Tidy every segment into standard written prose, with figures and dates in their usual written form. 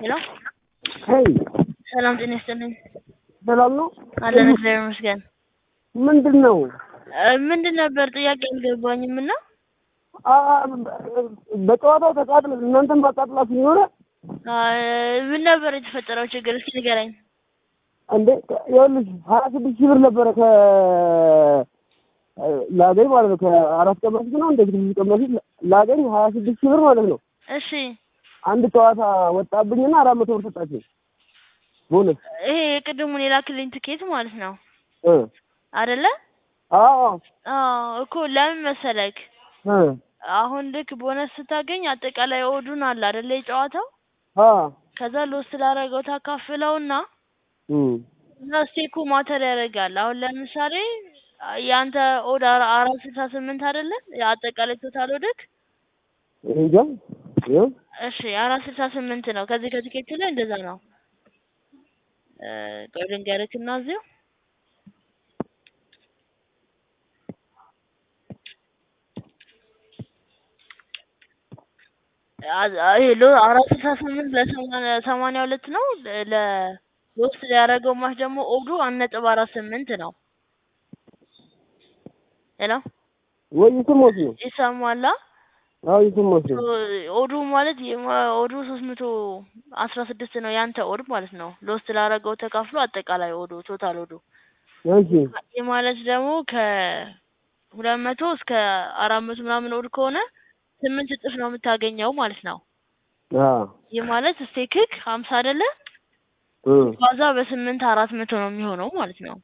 ሄሎ ሄይ ሰላም ጤና ይስጥልኝ። ሰላም ነው አለን እግዚአብሔር ይመስገን። ምንድነው ምንድን ነበር ጥያቄ አልገባኝም እና በጨዋታው ተቃጥል እናንተም ማጣጥላችሁ ይሆነ ምን ነበር የተፈጠረው ችግር እስኪ ንገረኝ። እንዴ ይኸውልሽ 26 ሺህ ብር ነበረ ላገኝ ማለት ነው። ከአራት ቀን በፊት ነው እንደዚህ ቀን በፊት ላገኝ 26 ሺህ ብር ማለት ነው። እሺ አንድ ጨዋታ ወጣብኝና 400 ብር ሰጣችኝ ቦነስ። ይሄ የቅድሙን የላክልኝ ትኬት ማለት ነው አይደለ? አዎ እኮ ለምን መሰለክ አሁን ልክ ቦነስ ስታገኝ አጠቃላይ ኦዱን አለ አይደለ የጨዋታው ከዛ ሎስ ስላደረገው ታካፍለውና እና ስቴኩ ማተር ያደርጋል። አሁን ለምሳሌ ያንተ ኦድ 468 አይደለ? አጠቃላይ ቶታል ኦድክ እንጃ እሺ 468 ነው። ከዚህ ከቲኬት ላይ እንደዛ ነው። ቆይ ልንገርክና እዚሁ ይሄ 468 ለ82 ነው። ለሎስ ያደረገው ማች ደግሞ ኦዱ 1.48 ነው። ሄሎ ወይ ይስሞት ነው ይሰማላ? አዎ ይስሞት ነው። ኦዱ ማለት ኦዱ 316 ነው ያንተ ኦድ ማለት ነው። ሎስ ላደረገው ተካፍሎ አጠቃላይ ኦዱ ቶታል ኦዱ እሺ ይሄ ማለት ደግሞ ከ200 እስከ 400 ምናምን ኦድ ከሆነ 8 እጥፍ ነው የምታገኘው ማለት ነው። ይሄ ማለት ስቴክክ 50 አይደለ? ባዛ በ8 400 ነው የሚሆነው ማለት ነው።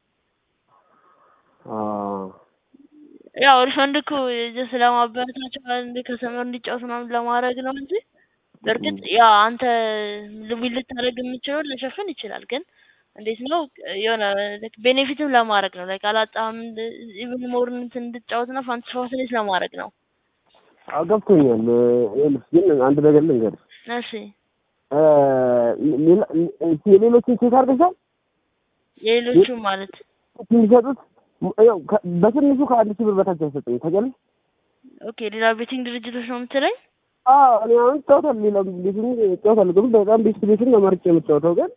ያው ሪፈንድኩ ስለማበረታቸው አንድ ከሰመር እንዲጫወት ምናምን ለማድረግ ነው እንጂ በርግጥ ያ አንተ ሊሚት ልታደርግ የምችለው ሊሸፍን ይችላል። ግን እንዴት ነው የሆነ ቤኔፊትም ለማድረግ ነው። ላይክ አላጣም ኢቭን ሞር እንድትጫወትና ፋንታሲ ለማድረግ ነው። አገብቶኛል። ግን አንድ ነገር ልንገርሽ። እሺ የሌሎችን ቼክ አድርገሻል? የሌሎቹ ማለት የሚሰጡት ያው በትንሹ ከአንድ ሺህ ብር በታች አይሰጡኝ ታውቂያለሽ? ኦኬ ሌላ ቤቲንግ ድርጅቶች ነው የምትለኝ? እኔ አሁን ጨዋታለሁ ሌላ ቤቲንግ ጨዋታለሁ ግን በጣም ቤስት ቤትን ነው መርጬ የምጫወተው ግን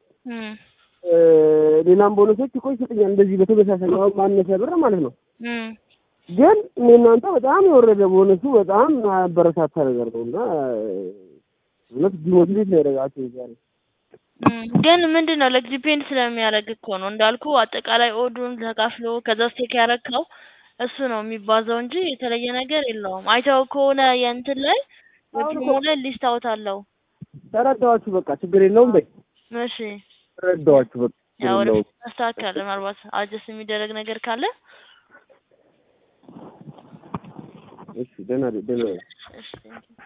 ሌላም ቦነሶች እኮ ይሰጡኛል እንደዚህ በተመሳሳይ ነው ማነሰ ብር ማለት ነው። ግን እናንተ በጣም የወረደ ቦነሱ በጣም አበረታታ ነገር ነውና እውነት ዲሞቲቬት ነው ያደረጋችሁ ዛሬ። ግን ምንድነው ለክ ዲፔንድ ስለሚያደርግ እኮ ነው እንዳልኩ አጠቃላይ ኦዱን ተካፍሎ ከዛ ስቴክ ያረከው እሱ ነው የሚባዛው እንጂ የተለየ ነገር የለውም። አይተው ከሆነ የእንትን ላይ የፕሮሞ ላይ ሊስት አውት አለው። ተረዳኋችሁ በቃ ችግር የለውም በይ። እሺ ተረዳኋችሁ በቃ ያው ተስተካከለ። ምናልባት አጀስት የሚደረግ ነገር ካለ እሺ ደህና እሺ